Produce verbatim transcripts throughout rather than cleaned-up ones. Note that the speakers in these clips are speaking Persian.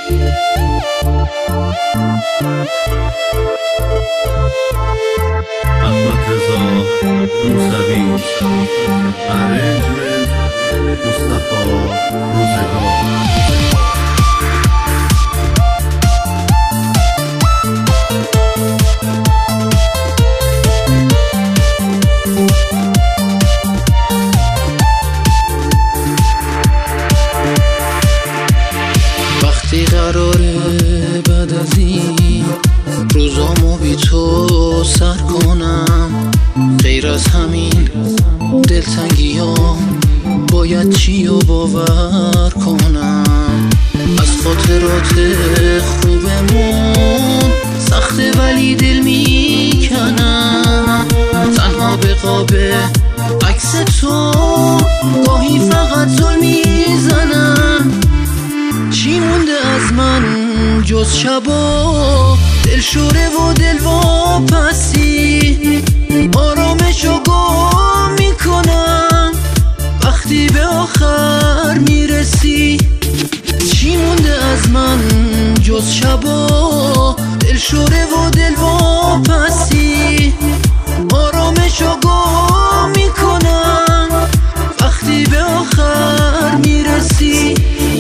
احمد رضا موسوی، ارنجمنت مصطفی روزگار. وقتی قراره بعد از این روزامو بی تو سر کنم، غیر از همین دلتنگیام باید چی رو باور کنم؟ از خاطرات خوبمون سخته ولی دل میکنم، تنها به قاب عکس تو گاهی فقط زل میزنم. چی مونده از من جز شبا دلشوره و دل واپسی؟ آرامشو گم میکنم وقتی به آخر میرسی. چی مونده از من جز شبا دلشوره و دل واپسی؟ آرامشو گم میکنم وقتی به آخر میرسی.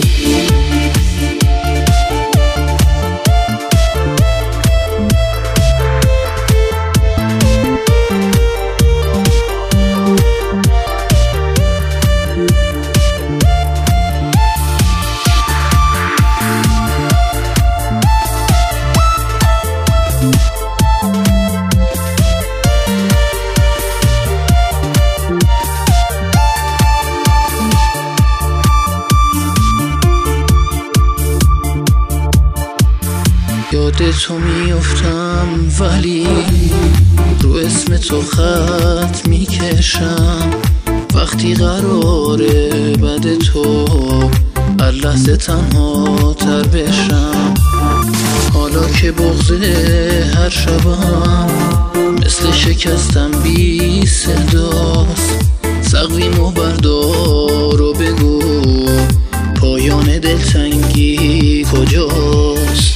یاد تو میافتم ولی رو اسم تو خط میکشم. وقتی قراره بعد تو هر لحظه تنها تر بشم، حالا که بغض هر شبم مثل شکستم بی صداست. سقویمو بردار و بگو پایان دلتنگی کجاست؟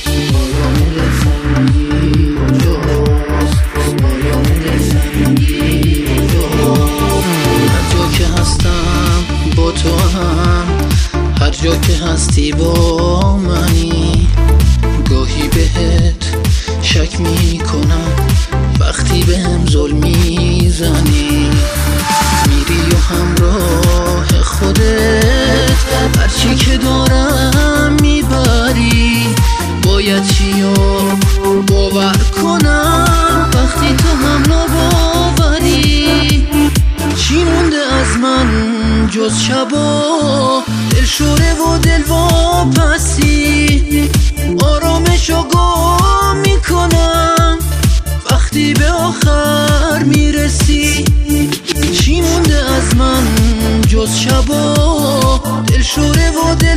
هر جا که هستی با منی، گاهی بهت شک میکنم وقتی بهم ظلم میزنی. میری و همراه خودت هرچی که دارم میبری. باید چیو باور کنم وقتی تو هم نباوری؟ چی مونده از من جز شبا دلشوره و دل واپسی؟ آرامشو گم میکنم وقتی به آخر میرسی. چی مونده از من جز شبا دلشوره و دل